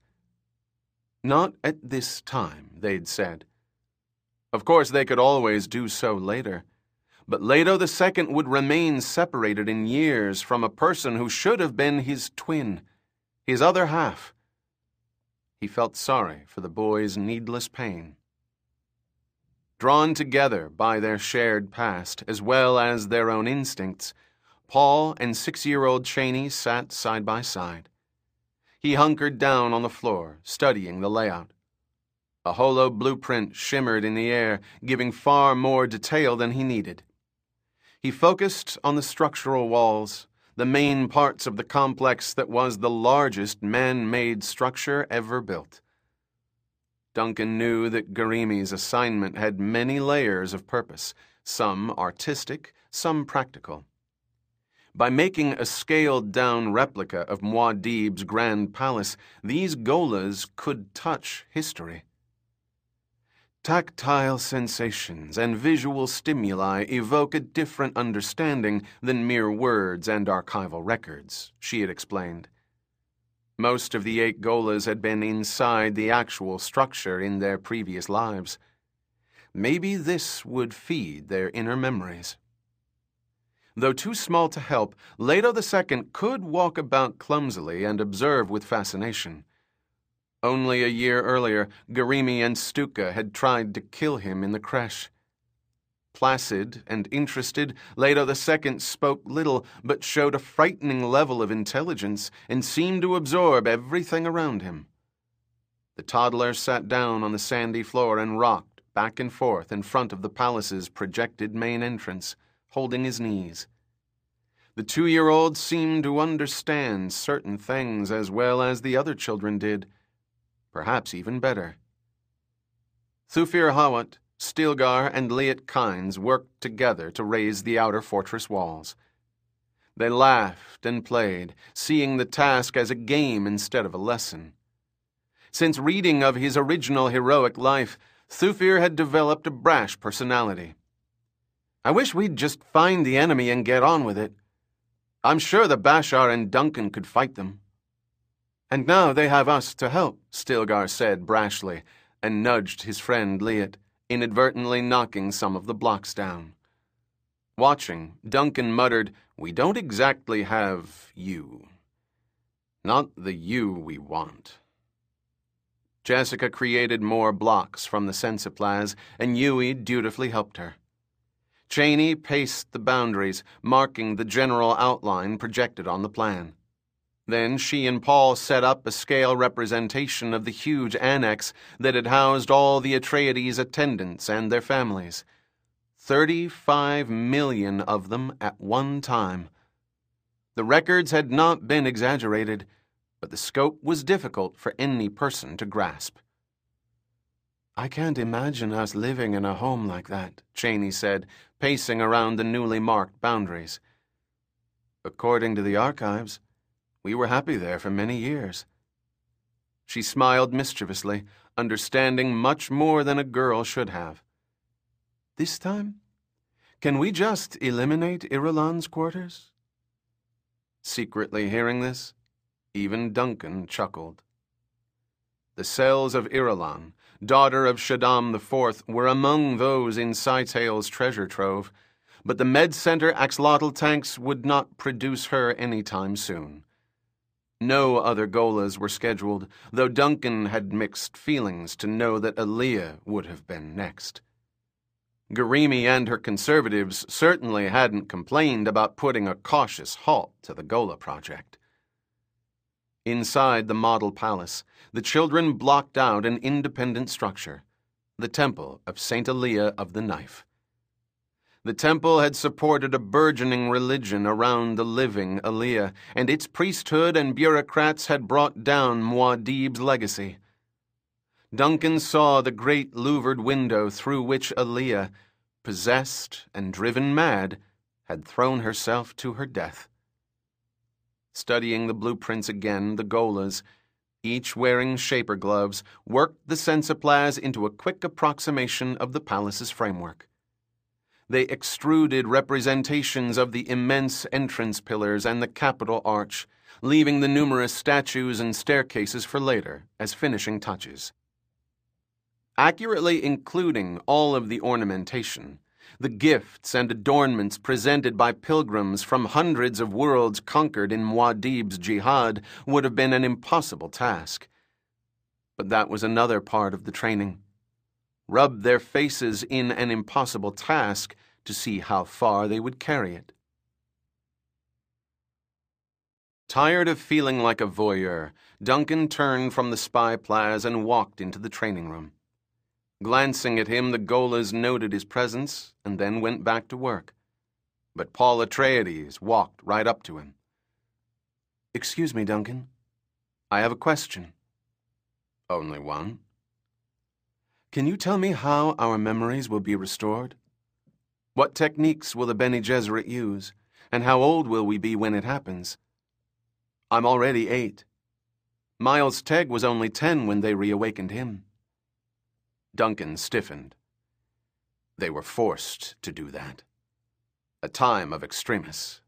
Not at this time, they'd said. Of course, they could always do so later, but Leto II would remain separated in years from a person who should have been his twin, his other half. He felt sorry for the boy's needless pain. Drawn together by their shared past, as well as their own instincts, Paul and 6-year-old Cheney sat side by side. He hunkered down on the floor, studying the layout. A holo blueprint shimmered in the air, giving far more detail than he needed. He focused on the structural walls, the main parts of the complex that was the largest man-made structure ever built. Duncan knew that Garimi's assignment had many layers of purpose, some artistic, some practical. By making a scaled-down replica of Muad'Dib's grand palace, these Golas could touch history. Tactile sensations and visual stimuli evoke a different understanding than mere words and archival records, she had explained. Most of the 8 Golas had been inside the actual structure in their previous lives. Maybe this would feed their inner memories. Though too small to help, Leto II could walk about clumsily and observe with fascination. Only a year earlier, Garimi and Stuka had tried to kill him in the creche. Placid and interested, Leto II spoke little, but showed a frightening level of intelligence and seemed to absorb everything around him. The toddler sat down on the sandy floor and rocked back and forth in front of the palace's projected main entrance, holding his knees. The 2-year-old seemed to understand certain things as well as the other children did, perhaps even better. Thufir Hawat, Stilgar, and Liet Kynes worked together to raise the outer fortress walls. They laughed and played, seeing the task as a game instead of a lesson. Since reading of his original heroic life, Thufir had developed a brash personality. "I wish we'd just find the enemy and get on with it. I'm sure the Bashar and Duncan could fight them." "And now they have us to help," Stilgar said brashly, and nudged his friend Liet, inadvertently knocking some of the blocks down. Watching, Duncan muttered, "We don't exactly have you. Not the you we want." Jessica created more blocks from the sensiplas, and Yui dutifully helped her. Cheney paced the boundaries, marking the general outline projected on the plan. Then she and Paul set up a scale representation of the huge annex that had housed all the Atreides' attendants and their families. 35 million of them at one time. The records had not been exaggerated, but the scope was difficult for any person to grasp. "I can't imagine us living in a home like that," Chaney said, pacing around the newly marked boundaries. "According to the archives, we were happy there for many years." She smiled mischievously, understanding much more than a girl should have. "This time? Can we just eliminate Irulan's quarters?" Secretly hearing this, even Duncan chuckled. The cells of Irulan, daughter of Shaddam IV, were among those in Scytale's treasure trove, but the Med Center axolotl tanks would not produce her any time soon. No other Golas were scheduled, though Duncan had mixed feelings to know that Alia would have been next. Garimi and her conservatives certainly hadn't complained about putting a cautious halt to the Gola project. Inside the model palace, the children blocked out an independent structure, the Temple of Saint Alia of the Knife. The temple had supported a burgeoning religion around the living Alia, and its priesthood and bureaucrats had brought down Muad'Dib's legacy. Duncan saw the great louvered window through which Alia, possessed and driven mad, had thrown herself to her death. Studying the blueprints again, the Golas, each wearing shaper gloves, worked the Sensiplaz into a quick approximation of the palace's framework. They extruded representations of the immense entrance pillars and the capitol arch, leaving the numerous statues and staircases for later as finishing touches. Accurately including all of the ornamentation, the gifts and adornments presented by pilgrims from hundreds of worlds conquered in Muad'Dib's jihad would have been an impossible task. But that was another part of the training. Rub their faces in an impossible task to see how far they would carry it. Tired of feeling like a voyeur, Duncan turned from the spy plaz and walked into the training room. Glancing at him, the Golas noted his presence and then went back to work. But Paul Atreides walked right up to him. "Excuse me, Duncan. I have a question." "Only one?" "Can you tell me how our memories will be restored? What techniques will the Bene Gesserit use, and how old will we be when it happens? I'm already 8. Miles Tegg was only 10 when they reawakened him." Duncan stiffened. They were forced to do that. A time of extremis.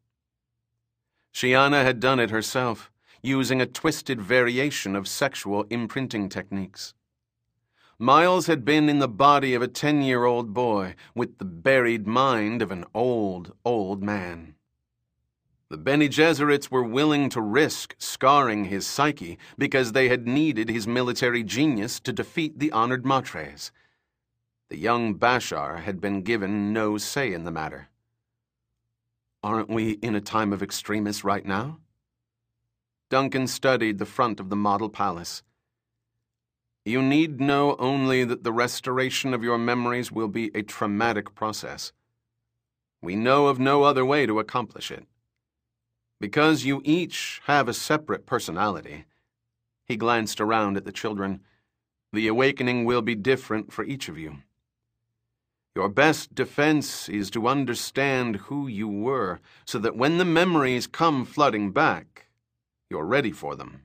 Shiana had done it herself, using a twisted variation of sexual imprinting techniques. Miles had been in the body of a 10-year-old boy with the buried mind of an old, old man. The Bene Gesserits were willing to risk scarring his psyche because they had needed his military genius to defeat the honored Matres. The young Bashar had been given no say in the matter. "Aren't we in a time of extremis right now?" Duncan studied the front of the model palace. "You need know only that the restoration of your memories will be a traumatic process. We know of no other way to accomplish it. Because you each have a separate personality," he glanced around at the children, "the awakening will be different for each of you. Your best defense is to understand who you were, so that when the memories come flooding back, you're ready for them."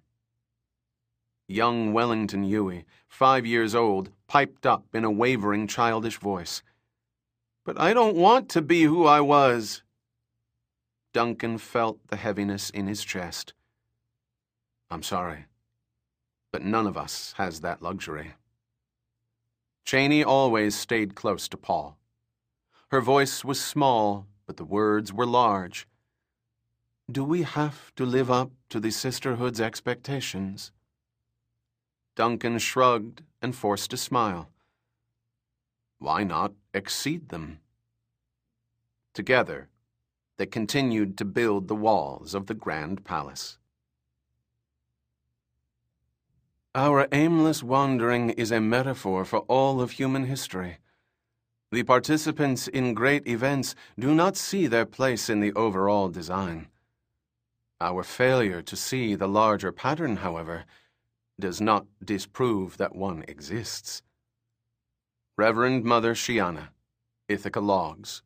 Young Wellington Huey, 5 years old, piped up in a wavering, childish voice. "But I don't want to be who I was." Duncan felt the heaviness in his chest. "I'm sorry, but none of us has that luxury." Chaney always stayed close to Paul. Her voice was small, but the words were large. "Do we have to live up to the sisterhood's expectations?" Duncan shrugged and forced a smile. "Why not exceed them?" Together, they continued to build the walls of the Grand Palace. Our aimless wandering is a metaphor for all of human history. The participants in great events do not see their place in the overall design. Our failure to see the larger pattern, however, does not disprove that one exists. Reverend Mother Shiana, Ithaca Logs.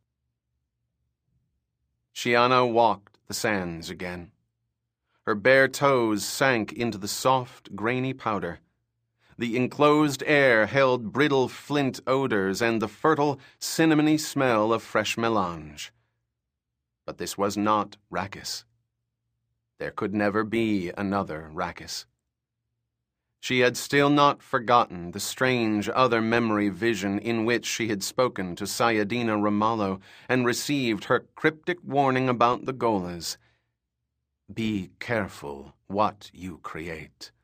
Shiana walked the sands again. Her bare toes sank into the soft, grainy powder. The enclosed air held brittle flint odors and the fertile, cinnamony smell of fresh melange. But this was not Rachis. There could never be another Rachis. She had still not forgotten the strange other memory vision in which she had spoken to Sayadina Ramallo and received her cryptic warning about the Golas. Be careful what you create.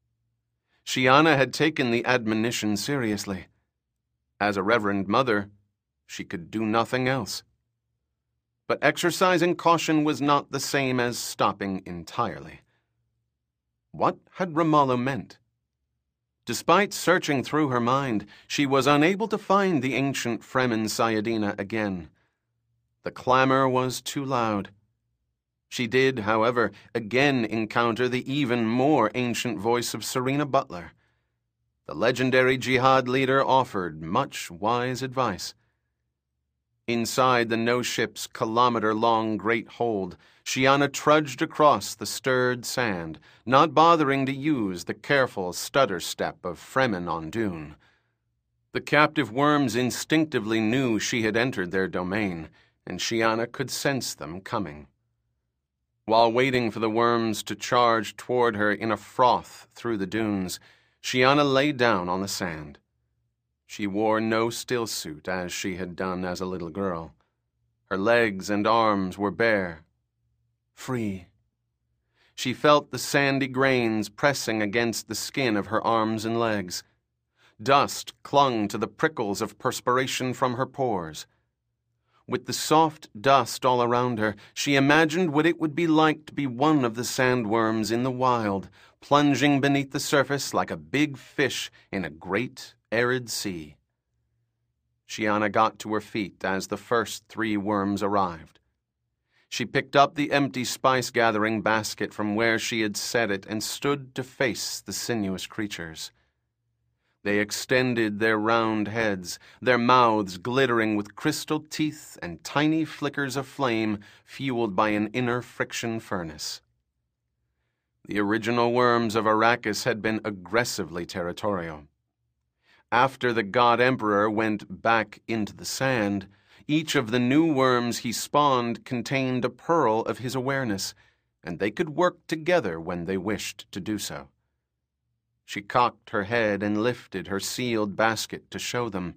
Shiana had taken the admonition seriously. As a Reverend Mother, she could do nothing else. But exercising caution was not the same as stopping entirely. What had Ramallo meant? Despite searching through her mind, she was unable to find the ancient Fremen Sayadina again. The clamor was too loud. She did, however, again encounter the even more ancient voice of Serena Butler. The legendary jihad leader offered much wise advice. Inside the no-ship's kilometer-long great hold, Shiana trudged across the stirred sand, not bothering to use the careful stutter step of Fremen on dune. The captive worms instinctively knew she had entered their domain, and Shiana could sense them coming. While waiting for the worms to charge toward her in a froth through the dunes, Shiana lay down on the sand. She wore no stillsuit as she had done as a little girl. Her legs and arms were bare, free. She felt the sandy grains pressing against the skin of her arms and legs. Dust clung to the prickles of perspiration from her pores. With the soft dust all around her, she imagined what it would be like to be one of the sandworms in the wild, plunging beneath the surface like a big fish in a great, arid sea. Shiana got to her feet as the first 3 worms arrived. She picked up the empty spice-gathering basket from where she had set it and stood to face the sinuous creatures. They extended their round heads, their mouths glittering with crystal teeth and tiny flickers of flame fueled by an inner friction furnace. The original worms of Arrakis had been aggressively territorial. After the God Emperor went back into the sand, each of the new worms he spawned contained a pearl of his awareness, and they could work together when they wished to do so. She cocked her head and lifted her sealed basket to show them.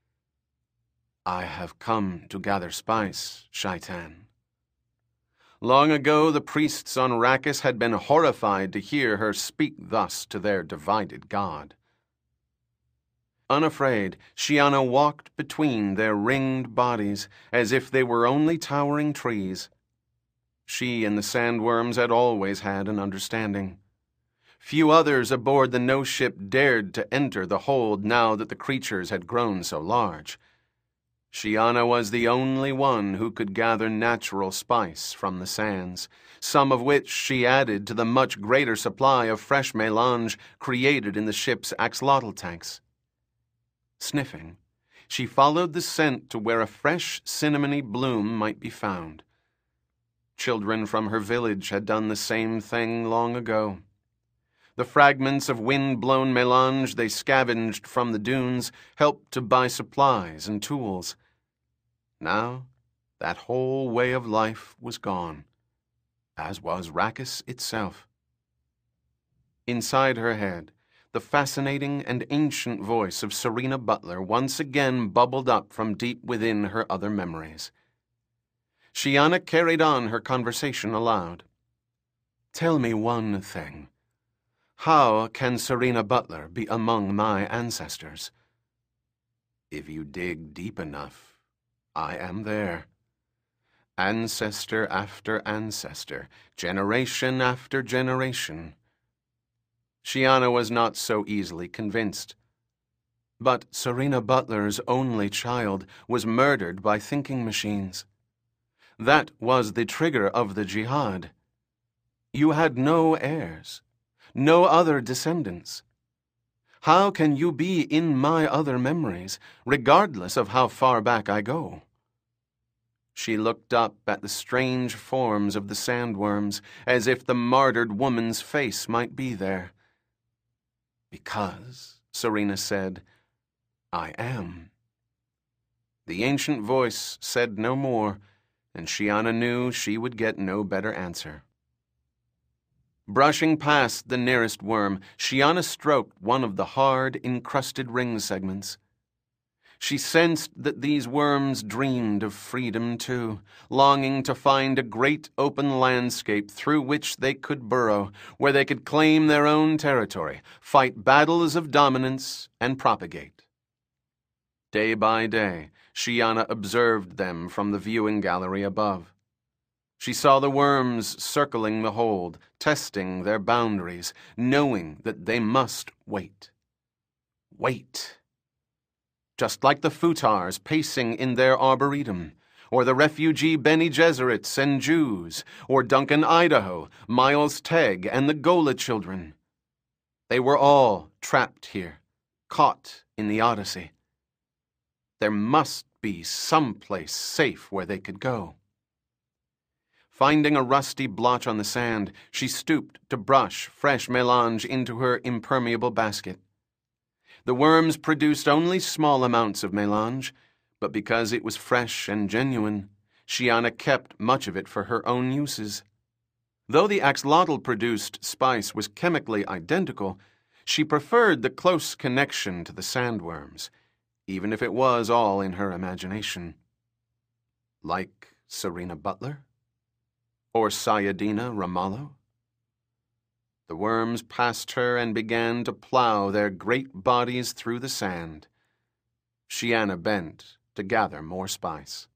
I have come to gather spice, Shaitan. Long ago, the priests on Arrakis had been horrified to hear her speak thus to their divided god. Unafraid, Shiana walked between their ringed bodies as if they were only towering trees. She and the sandworms had always had an understanding. Few others aboard the no-ship dared to enter the hold now that the creatures had grown so large. Shiana was the only one who could gather natural spice from the sands, some of which she added to the much greater supply of fresh melange created in the ship's axolotl tanks. Sniffing, she followed the scent to where a fresh cinnamony bloom might be found. Children from her village had done the same thing long ago. The fragments of wind-blown melange they scavenged from the dunes helped to buy supplies and tools. Now, that whole way of life was gone, as was Rachis itself. Inside her head, the fascinating and ancient voice of Serena Butler once again bubbled up from deep within her other memories. Shiana carried on her conversation aloud. Tell me one thing. How can Serena Butler be among my ancestors? If you dig deep enough, I am there. Ancestor after ancestor, generation after generation. Shiana was not so easily convinced. But Serena Butler's only child was murdered by thinking machines. That was the trigger of the jihad. You had no heirs, no other descendants. How can you be in my other memories, regardless of how far back I go? She looked up at the strange forms of the sandworms, as if the martyred woman's face might be there. Because, Serena said, I am. The ancient voice said no more, and Shiana knew she would get no better answer. Brushing past the nearest worm, Shiana stroked one of the hard, encrusted ring segments. She sensed that these worms dreamed of freedom too, longing to find a great open landscape through which they could burrow, where they could claim their own territory, fight battles of dominance, and propagate. Day by day, Shiana observed them from the viewing gallery above. She saw the worms circling the hold, testing their boundaries, knowing that they must wait. Wait. Just like the futars pacing in their arboretum, or the refugee Bene Gesserits and Jews, or Duncan Idaho, Miles Tegg, and the Gola children. They were all trapped here, caught in the Odyssey. There must be some place safe where they could go. Finding a rusty blotch on the sand, she stooped to brush fresh melange into her impermeable basket. The worms produced only small amounts of melange, but because it was fresh and genuine, Shiana kept much of it for her own uses. Though the axolotl-produced spice was chemically identical, she preferred the close connection to the sandworms, even if it was all in her imagination. Like Serena Butler? Or Sayadina Ramallo? The worms passed her and began to plow their great bodies through the sand. Shiana bent to gather more spice.